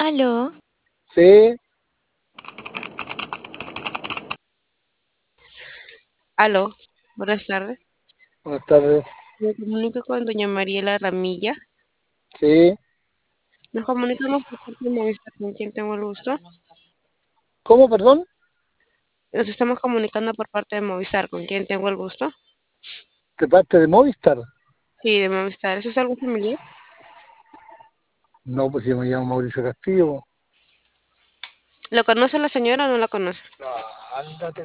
Aló, Sí, Aló, buenas tardes. buenas tardes. Me comunico con doña Mariela Ramilla. Sí, Nos comunicamos por parte de Movistar, con quien tengo el gusto. ¿cómo, perdón? Nos estamos comunicando por parte de Movistar, con quien tengo el gusto. ¿De parte de Movistar? Sí, de Movistar. ¿Eso es algo familiar? No, pues yo me llamo Mauricio Castillo. ¿Lo conoce la señora o no la conoce? No, ándate.